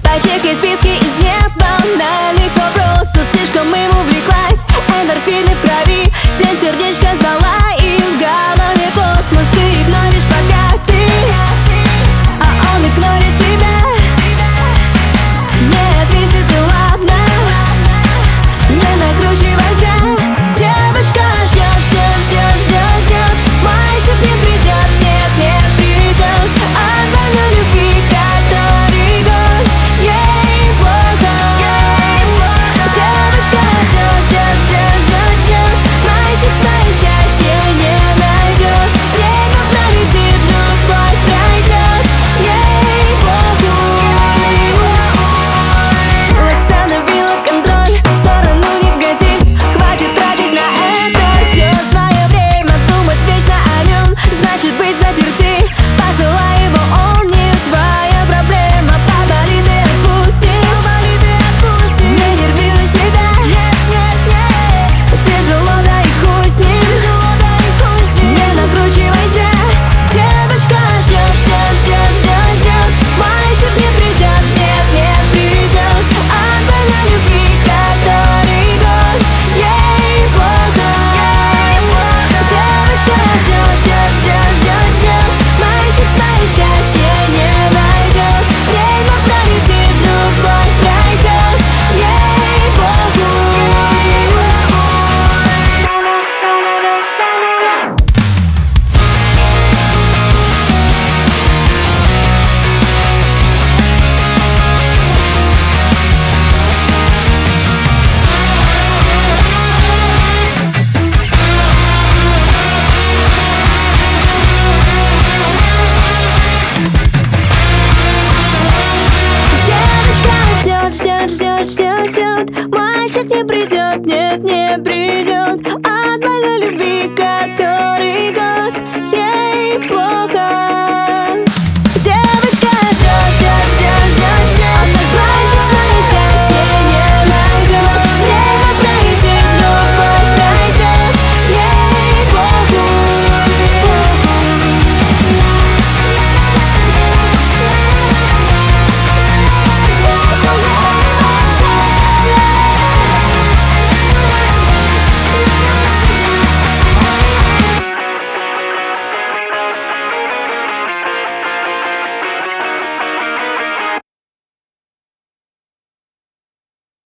Чек и списки из неbanальных вопросов. Слишком им увлеклась, эндорфины в крови, плен сердечко сдала, и в голове космос. Ты игноришь подкаты, а он игнорит тебя. Не ответит и ладно, не накручивай зря. Девочка ждет, ждет, ждет, ждет, ждет. Мальчик не придет, нет, не придет. От больной любви, который год, ей плохо. Девочка ждет, ждет, ждет, ждет, ждет. Мальчик свое счастье не найдет. Время пролетит, любовь пройдет, ей похуй. Восстановила контроль, в сторону негатив. Хватит тратить на это все свое время. Думать вечно о нем, значит быть заперти. Посылай его, он не твоя проблема. Поболит и отпусти, не нервируй себя. Тяжело, да и хуй с ним, не накручивай зря. Девочка ждет, ждет, ждет, ждет, ждет. Мальчик не придет, нет, не придет. От больной любви, который год, ей плохо. Девочка ждет, ждет, ждет, ждет, ждет. Мальчик свое счастье не найдет. Время пролетит, любовь пройдет, ей похуй. Девочка ждет, ждет, ждет, ждет, ждет. Мальчик не придет, нет, не придет.